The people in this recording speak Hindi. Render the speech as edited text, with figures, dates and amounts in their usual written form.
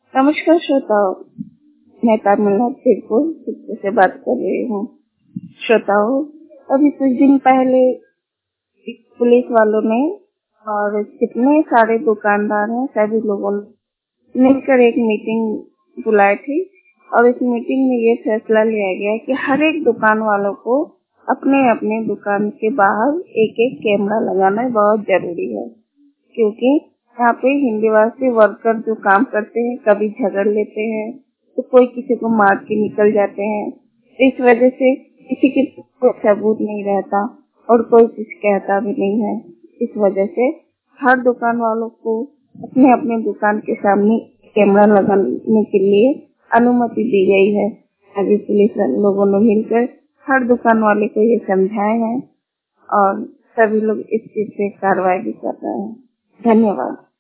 नमस्कार श्रोताओं, मैं तामिलनाडु तिरुपुर से बात कर रही हूँ। श्रोताओं, अभी कुछ दिन पहले एक पुलिस वालों ने और कितने सारे दुकानदार हैं, सभी लोगों ने मिलकर एक मीटिंग बुलाई थी और इस मीटिंग में ये फैसला लिया गया कि हर एक दुकान वालों को अपने अपने दुकान के बाहर एक एक कैमरा लगाना बहुत जरूरी है, क्योंकि यहाँ पे हिंदीवासी वर्कर जो काम करते हैं कभी झगड़ लेते हैं तो कोई किसी को मार के निकल जाते हैं। इस वजह से किसी के कोई सबूत नहीं रहता और कोई कुछ कहता भी नहीं है। इस वजह से हर दुकान वालों को अपने अपने दुकान के सामने कैमरा लगाने के लिए अनुमति दी गई है। अभी पुलिस लोगों ने मिलकर हर दुकान वाले को ये समझाए हैं और सभी लोग इस चीज पे कार्रवाई भी कर रहे हैं। धन्यवाद।